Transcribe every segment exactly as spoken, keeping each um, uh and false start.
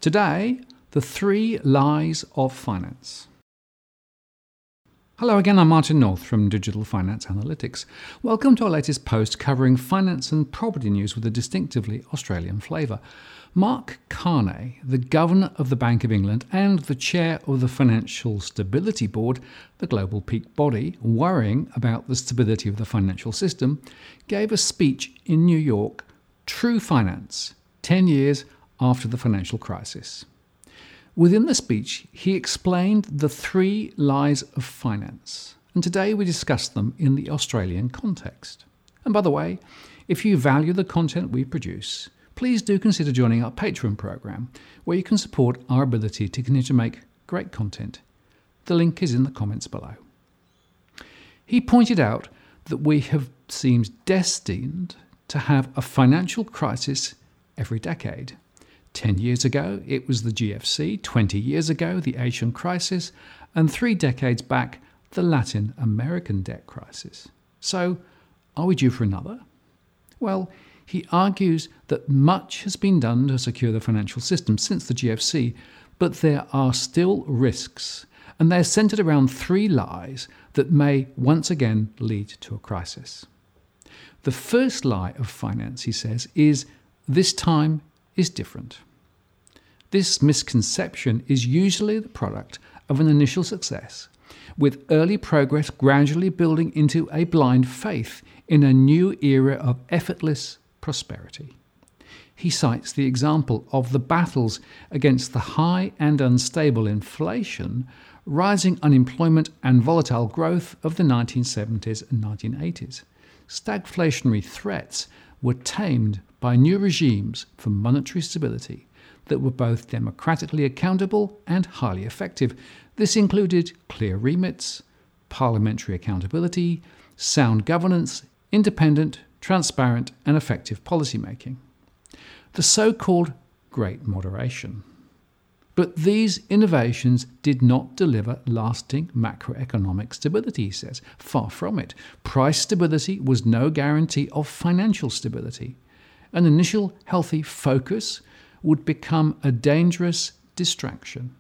Today, the three lies of finance. Hello again, I'm Martin North from Digital Finance Analytics. Welcome to our latest post covering finance and property news with a distinctively Australian flavour. Mark Carney, the Governor of the Bank of England and the Chair of the Financial Stability Board, the global peak body worrying about the stability of the financial system, gave a speech in New York, True Finance, ten years after the financial crisis. Within the speech, he explained the three lies of finance, and today we discuss them in the Australian context. And by the way, if you value the content we produce, please do consider joining our Patreon program, where you can support our ability to continue to make great content. The link is in the comments below. He pointed out that we have seemed destined to have a financial crisis every decade. Ten years ago, it was the G F C, twenty years ago, the Asian crisis, and three decades back, the Latin American debt crisis. So, are we due for another? Well, he argues that much has been done to secure the financial system since the G F C, but there are still risks, and they're centred around three lies that may once again lead to a crisis. The first lie of finance, he says, is this time is different. This misconception is usually the product of an initial success, with early progress gradually building into a blind faith in a new era of effortless prosperity. He cites the example of the battles against the high and unstable inflation, rising unemployment and volatile growth of the nineteen seventies and nineteen eighties. Stagflationary threats were tamed by new regimes for monetary stability that were both democratically accountable and highly effective. This included clear remits, parliamentary accountability, sound governance, independent, transparent and effective policymaking. The so-called Great Moderation. But these innovations did not deliver lasting macroeconomic stability, he says. Far from it. Price stability was no guarantee of financial stability. An initial healthy focus would become a dangerous distraction.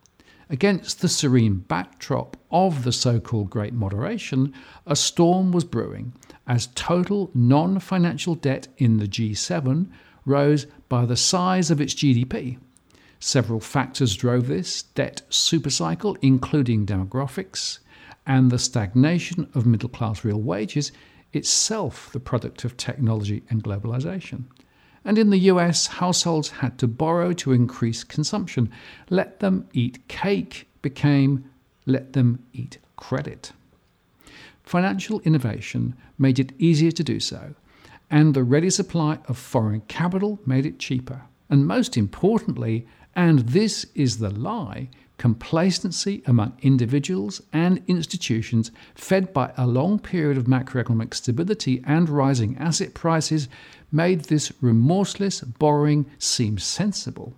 Against the serene backdrop of the so-called Great Moderation, a storm was brewing as total non-financial debt in the G seven rose by the size of its G D P. Several factors drove this debt supercycle, including demographics and the stagnation of middle-class real wages, itself the product of technology and globalization. And in the U S, households had to borrow to increase consumption. Let them eat cake became let them eat credit. Financial innovation made it easier to do so, and the ready supply of foreign capital made it cheaper. And most importantly, and this is the lie, complacency among individuals and institutions fed by a long period of macroeconomic stability and rising asset prices made this remorseless borrowing seem sensible.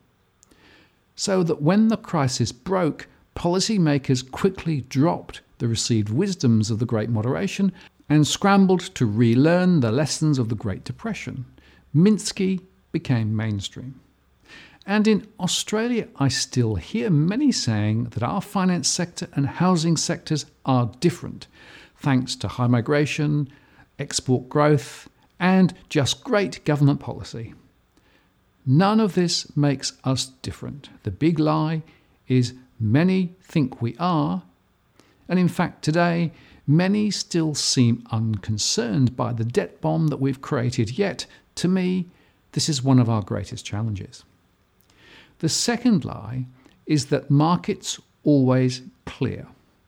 So that when the crisis broke, policymakers quickly dropped the received wisdoms of the Great Moderation and scrambled to relearn the lessons of the Great Depression. Minsky became mainstream. And in Australia, I still hear many saying that our finance sector and housing sectors are different, thanks to high migration, export growth, and just great government policy. None of this makes us different. The big lie is many think we are, and in fact today, many still seem unconcerned by the debt bomb that we've created, yet, to me, this is one of our greatest challenges. The second lie is that markets always clear.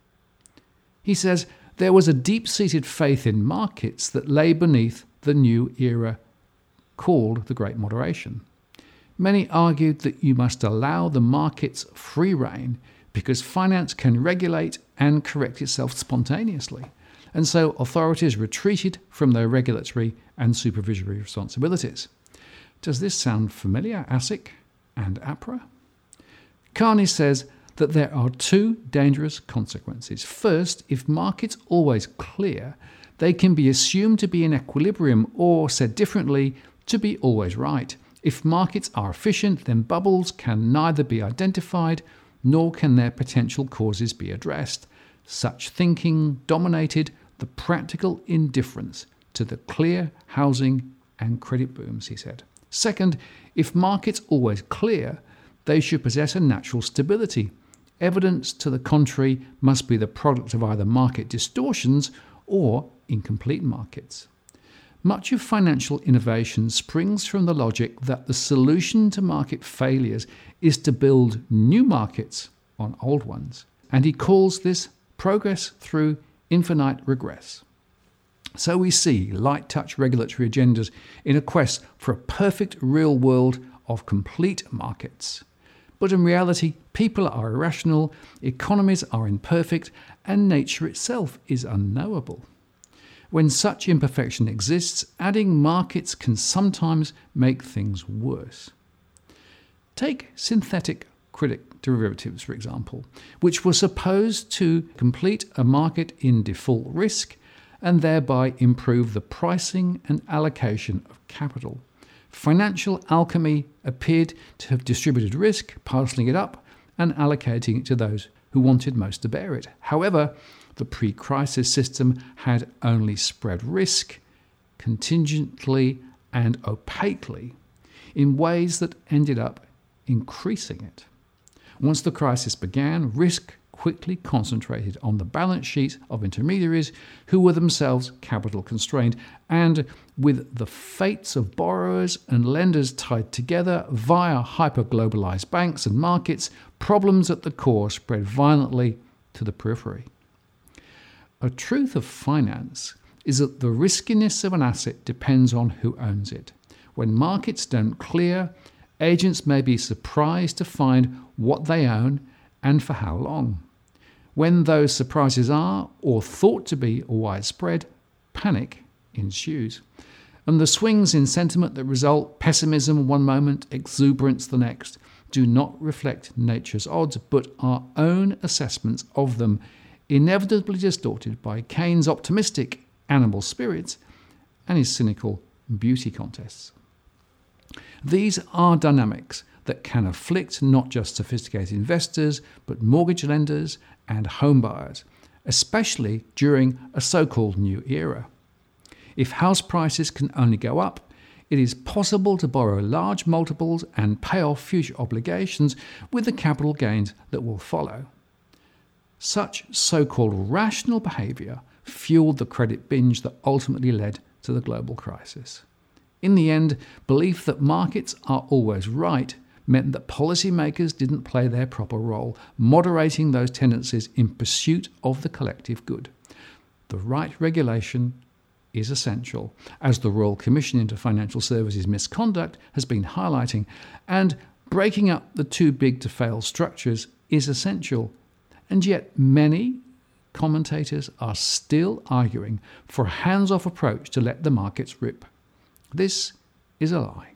He says there was a deep-seated faith in markets that lay beneath the new era called the Great Moderation. Many argued that you must allow the markets free rein because finance can regulate and correct itself spontaneously. And so authorities retreated from their regulatory and supervisory responsibilities. Does this sound familiar, ASIC and APRA? Carney says that there are two dangerous consequences. First, if markets always clear, they can be assumed to be in equilibrium or, said differently, to be always right. If markets are efficient, then bubbles can neither be identified nor can their potential causes be addressed. Such thinking dominated the practical indifference to the clear housing and credit booms, he said. Second, if markets always clear, they should possess a natural stability. Evidence to the contrary must be the product of either market distortions or incomplete markets. Much of financial innovation springs from the logic that the solution to market failures is to build new markets on old ones, and he calls this progress through infinite regress. So we see light-touch regulatory agendas in a quest for a perfect real world of complete markets. But in reality, people are irrational, economies are imperfect, and nature itself is unknowable. When such imperfection exists, adding markets can sometimes make things worse. Take synthetic credit derivatives, for example, which were supposed to complete a market in default risk and thereby improve the pricing and allocation of capital. Financial alchemy appeared to have distributed risk, parceling it up and allocating it to those who wanted most to bear it. However, the pre-crisis system had only spread risk contingently and opaquely in ways that ended up increasing it. Once the crisis began, risk quickly concentrated on the balance sheet of intermediaries who were themselves capital constrained, and with the fates of borrowers and lenders tied together via hyper-globalized banks and markets, problems at the core spread violently to the periphery. A truth of finance is that the riskiness of an asset depends on who owns it. When markets don't clear, agents may be surprised to find what they own and for how long. When those surprises are, or thought to be, widespread, panic ensues. And the swings in sentiment that result, pessimism one moment, exuberance the next, do not reflect nature's odds, but our own assessments of them, inevitably distorted by Keynes' optimistic animal spirits and his cynical beauty contests. These are dynamics that can afflict not just sophisticated investors, but mortgage lenders and home buyers, especially during a so-called new era. If house prices can only go up, it is possible to borrow large multiples and pay off future obligations with the capital gains that will follow. Such so-called rational behaviour fueled the credit binge that ultimately led to the global crisis. In the end, belief that markets are always right meant that policymakers didn't play their proper role, moderating those tendencies in pursuit of the collective good. The right regulation is essential, as the Royal Commission into Financial Services Misconduct has been highlighting, and breaking up the too big to fail structures is essential. And yet many commentators are still arguing for a hands-off approach to let the markets rip. This is a lie.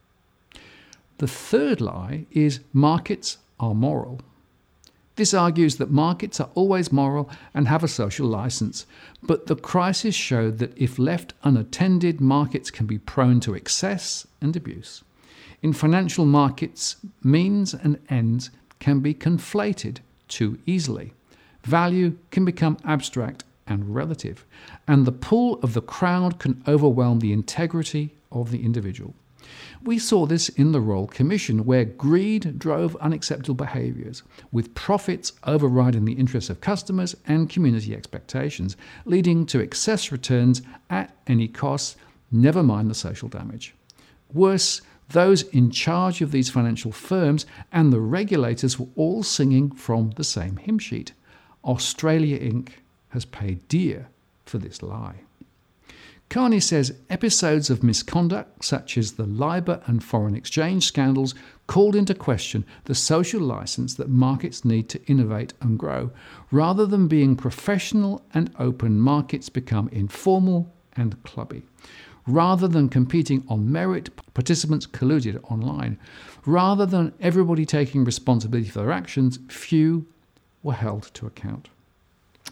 The third lie is markets are moral. This argues that markets are always moral and have a social license, but the crisis showed that if left unattended, markets can be prone to excess and abuse. In financial markets, means and ends can be conflated too easily. Value can become abstract and relative, and the pull of the crowd can overwhelm the integrity of the individual. We saw this in the Royal Commission, where greed drove unacceptable behaviours, with profits overriding the interests of customers and community expectations, leading to excess returns at any cost, never mind the social damage. Worse, those in charge of these financial firms and the regulators were all singing from the same hymn sheet. Australia Incorporated has paid dear for this lie. Carney says episodes of misconduct, such as the LIBOR and foreign exchange scandals, called into question the social license that markets need to innovate and grow. Rather than being professional and open, markets become informal and clubby. Rather than competing on merit, participants colluded online. Rather than everybody taking responsibility for their actions, few were held to account.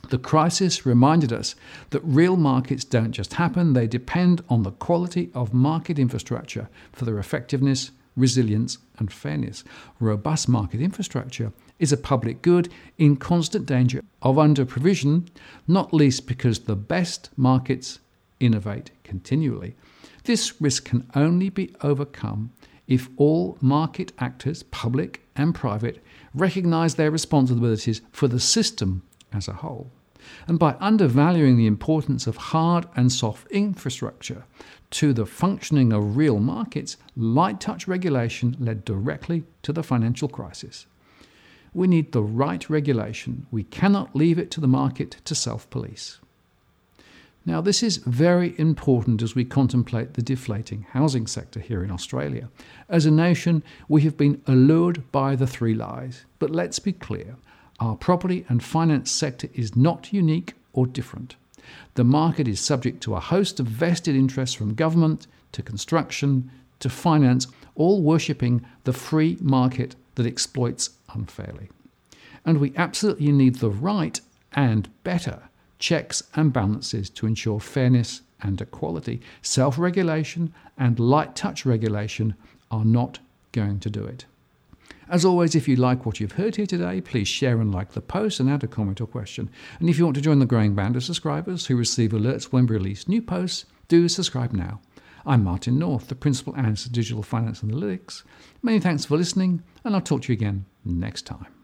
The crisis reminded us that real markets don't just happen, they depend on the quality of market infrastructure for their effectiveness, resilience and fairness. Robust market infrastructure is a public good in constant danger of under-provision, not least because the best markets innovate continually. This risk can only be overcome if all market actors, public and private, recognise their responsibilities for the system as a whole. And by undervaluing the importance of hard and soft infrastructure to the functioning of real markets, light touch regulation led directly to the financial crisis. We need the right regulation. We cannot leave it to the market to self-police. Now, this is very important as we contemplate the deflating housing sector here in Australia. As a nation, we have been allured by the three lies. But let's be clear, our property and finance sector is not unique or different. The market is subject to a host of vested interests from government to construction to finance, all worshipping the free market that exploits unfairly. And we absolutely need the right and better checks and balances to ensure fairness and equality. Self-regulation and light touch regulation are not going to do it. As always, if you like what you've heard here today, please share and like the post and add a comment or question. And if you want to join the growing band of subscribers who receive alerts when we release new posts, do subscribe now. I'm Martin North, the Principal Analyst of Digital Finance Analytics. Many thanks for listening, and I'll talk to you again next time.